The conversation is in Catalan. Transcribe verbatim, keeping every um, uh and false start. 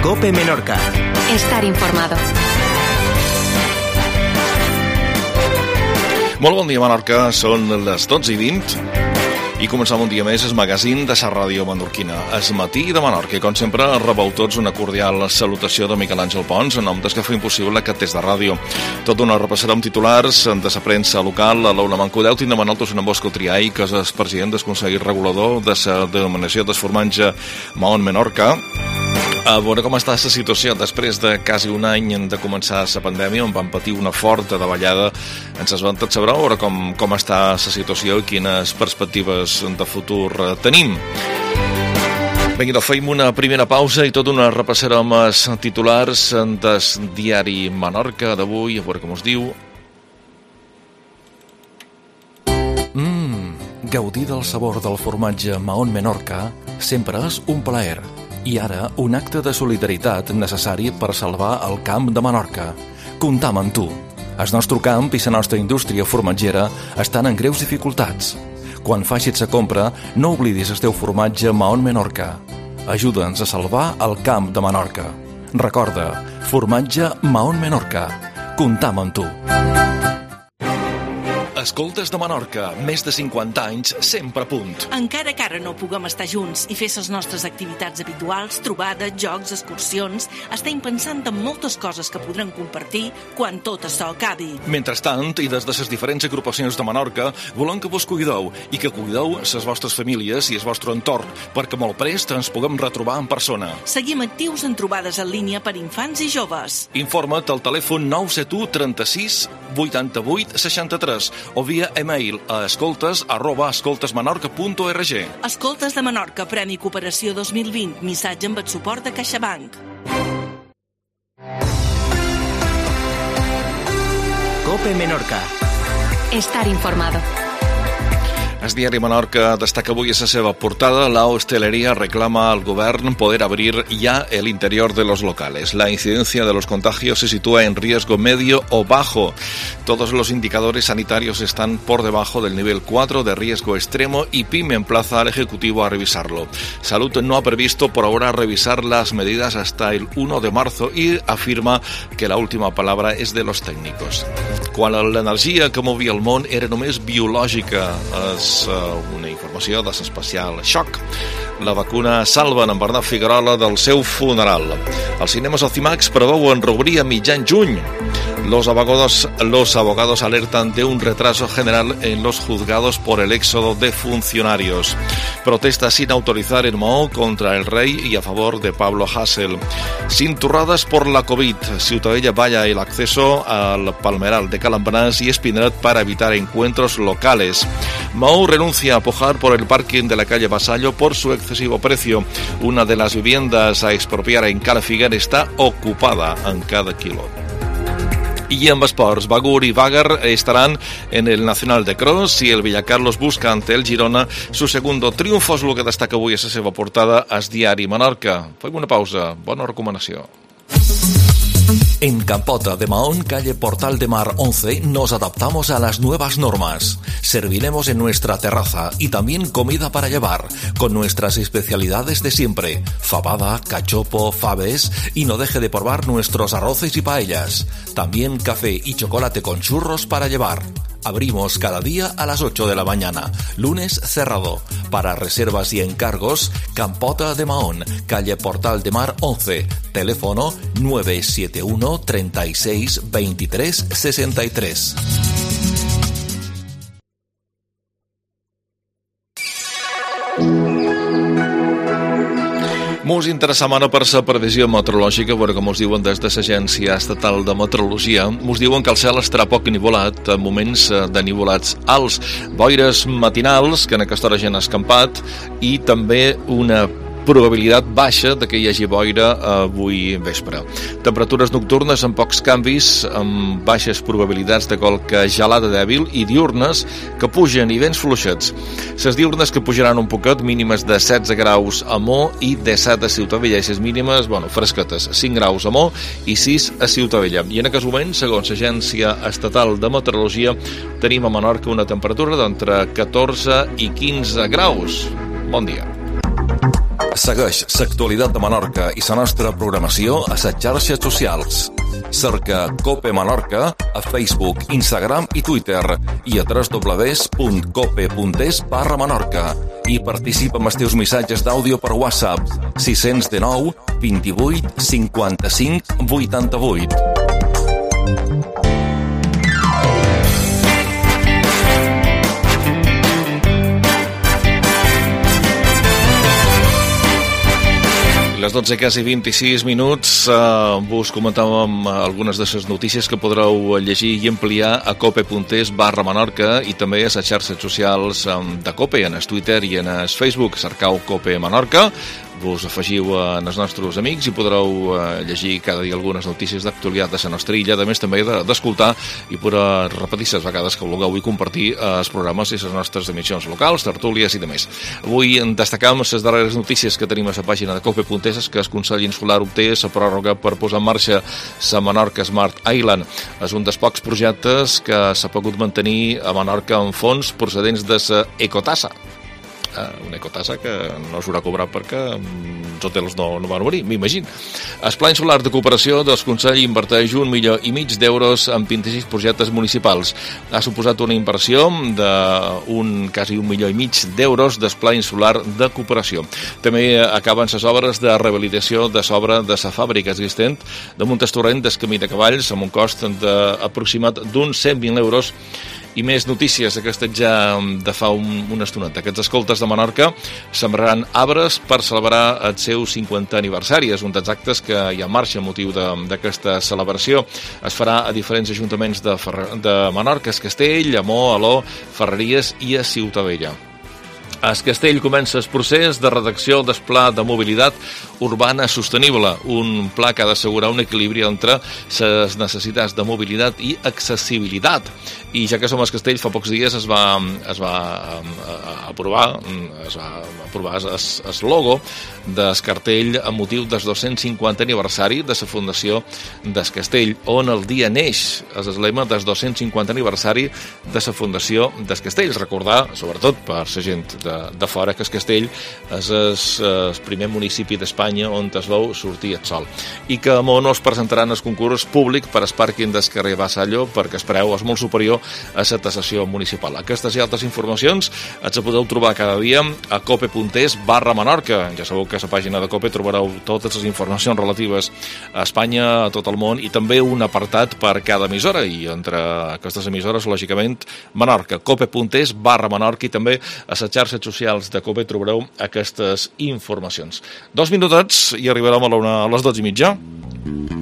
COPE Menorca. Estar informado. Molt bon dia, Menorca. Són les dotze i vint i comencem un dia més el magazín de la ràdio menorquina. El matí de Menorca. I com sempre, rebeu tots una cordial salutació de Miquel Àngel Pons en nom dels que fem possible aquest test de ràdio. Tot una repassarem titulars de la premsa local. A l'Aula Mancudeu tindrem a nosaltres en Bosco Triay, que és el president del Consell Regulador de la denominació del formatge Mahón Menorca. A veure com està la situació després de quasi un any de començar la pandèmia, on van patir una forta davallada. Ens es van tot saber veure com, com està la situació i quines perspectives de futur tenim. Vinga, fem una primera pausa i tot una repassarem els titulars del diari Menorca d'avui, a veure com us diu. Mmm, gaudir del sabor del formatge Mahón Menorca sempre és un plaer. I ara, un acte de solidaritat necessari per salvar el camp de Menorca. Comptam amb tu. El nostre camp i la nostra indústria formatgera estan en greus dificultats. Quan facis la compra, no oblidis el teu formatge Mahón Menorca. Ajuda'ns a salvar el camp de Menorca. Recorda, formatge Mahón Menorca. Comptam amb tu. Escoltes de Menorca, més de cinquanta anys, sempre a punt. Encara que ara no puguem estar junts i fer les nostres activitats habituals, trobades, jocs, excursions, estem pensant en moltes coses que podrem compartir quan tot això acabi. Mentrestant, i des de les diferents agrupacions de Menorca, volem que vos cuideu i que cuideu les vostres famílies i el vostre entorn, perquè molt prest ens puguem retrobar en persona. Seguim actius en trobades en línia per infants i joves. Informa't al telèfon nou set u trenta-sis vuitanta-vuit seixanta-tres o via e-mail a escoltes arroba escoltesmenorca punt org. Escoltes de Menorca, Premi Cooperació dos mil vint, missatge amb el suport de CaixaBank. COPE Menorca. Estar informado. El diari Menorca destaca avui a la seva portada: la hostelería reclama al gobierno poder abrir ya el interior de los locales. La incidencia de los contagios se sitúa en riesgo medio o bajo. Todos los indicadores sanitarios están por debajo del nivel cuatro de riesgo extremo y PYME emplaza al Ejecutivo a revisarlo. Salud no ha previsto por ahora revisar las medidas hasta el uno de marzo y afirma que la última palabra es de los técnicos. Quan l'energia que movia el món era només biològica, és una informació de l'especial Xoc. La vacuna salva en Bernat Figuerola del seu funeral. Els cinemes Ocimax preveuen reobrir a mitjan juny. Los abogados, los abogados alertan de un retraso general en los juzgados por el éxodo de funcionarios. Protesta sin autorizar en Maó contra el rey y a favor de Pablo Hasél. Cinturradas por la COVID. Ciutadella valla el acceso al Palmeral de Calambrás y Espineret para evitar encuentros locales. Maó renuncia a pujar por el parking de la calle Vasallo por su excesivo precio. Una de las viviendas a expropiar en Cala Figuer está ocupada en cada quilo. Y en esports, Bagur y Bagar estarán en el Nacional de Cross y el Villacarlos busca ante el Girona su segundo triunfo. És el que destaca avui a la seva portada al diari Menorca. Fem una pausa. Bona recomanació. En Campota de Mahón, calle Portal de Mar once, nos adaptamos a las nuevas normas. Serviremos en nuestra terraza y también comida para llevar, con nuestras especialidades de siempre: fabada, cachopo, faves, y no deje de probar nuestros arroces y paellas. También café y chocolate con churros para llevar. Abrimos cada día a las ocho de la mañana, lunes cerrado. Para reservas y encargos, Campota de Mahón, calle Portal de Mar once, teléfono nueve siete uno treinta y seis veintitrés sesenta y tres. Mos interessa mana per la previsió meteorològica, veure com us diuen des de l'Agència Estatal de Meteorologia. Mos diuen que el cel estarà poc nivolat, en moments de nivolats alts, boires matinals, que en aquesta hora ja han escampat, i també una probabilitat baixa de que hi hagi boira avui vespre. Temperatures nocturnes amb pocs canvis, amb baixes probabilitats de qualque gelada dèbil, i diurnes que pugen i vents fluixets. Les diurnes que pujaran un poquet, mínimes de setze graus a Mo i disset a Ciutadella, i les mínimes, bueno, fresquetes, cinc graus a Mo i sis a Ciutadella. I en aquest moment, segons l'Agència Estatal de Meteorologia, tenim a Menorca una temperatura d'entre catorze i quinze graus. Bon dia. Segueix l'actualitat de Menorca i la nostra programació a les xarxes socials. Cerca Cope Menorca a Facebook, Instagram i Twitter i a w w w punt cope punt es barra Menorca i participa amb els teus missatges d'àudio per WhatsApp sis cents dinou vint-i-vuit cinquanta-cinc vuitanta-vuit. Les dotze, quasi vint-i-sis minuts, eh, vos comentàvem algunes de les notícies que podreu llegir i ampliar a cope punt es barra Menorca i també a les xarxes socials de Cope, en el Twitter i en el Facebook. Cercau Cope Menorca, vos afegiu en els nostres amics i podreu eh, llegir cada dia algunes notícies d'actualitat de la nostra illa, a més també d'escoltar i poder repetir les vegades que vulgueu i compartir eh, els programes i les nostres emissions locals, tertúlies i demés. Avui destacam les darreres notícies que tenim a la pàgina de cope punt es, que el Consell Insular obté la pròrroga per posar en marxa la Menorca Smart Island. És un dels pocs projectes que s'ha pogut mantenir a Menorca amb fons procedents de la ecotassa. Una ecotassa que no s'haurà cobrat perquè els hotels no, no van obrir, m'imagino. El Pla Insular de Cooperació del Consell inverteix un milió i mig d'euros en vint-i-sis projectes municipals. Ha suposat una inversió d'un quasi un milió i mig d'euros del Pla Insular de Cooperació. També acaben les obres de rehabilitació de l'obra de la fàbrica existent de Montestorrent del Camí de Cavalls amb un cost aproximat d'uns cent vint euros. I més notícies d'aquestes ja de fa un, una estoneta. Aquests escoltes de Menorca sembraran arbres per celebrar el seu cinquantè aniversari. És un dels actes que hi ha en marxa a motiu d'aquesta celebració. Es farà a diferents ajuntaments de, Ferrer, de Menorca, Castell, Amó, Aló, Ferreries i a Ciutadella. A Castell comença el procés de redacció del Pla de Mobilitat Urbana Sostenible, un pla que ha d'assegurar un equilibri entre les necessitats de mobilitat i accessibilitat. I ja que som a Castell, fa pocs dies es va, es va aprovar es va aprovar el logo del cartell amb motiu del dos-cents cinquantè aniversari de la Fundació del Castell, on el dia neix. És el lema del dos-cents cinquantè aniversari de la Fundació del Castell. Recordar, sobretot per la gent de de fora, que el Castell és el, el primer municipi d'Espanya on es veu sortir el sol i que a Amó no es presentaran el concurs públic per al pàrquing del carrer Vassallo perquè el preu és molt superior a la taxació municipal. Aquestes i altres informacions els podeu trobar cada dia a cope punt es barra Menorca. Ja sabeu que a la pàgina de Cope trobareu totes les informacions relatives a Espanya, a tot el món, i també un apartat per cada emissora, i entre aquestes emissores, lògicament, Menorca, cope punt es barra Menorca, i també a les xarxes socials de Cope trobareu aquestes informacions. Dos minutets i arribarem a les dotze i mitja.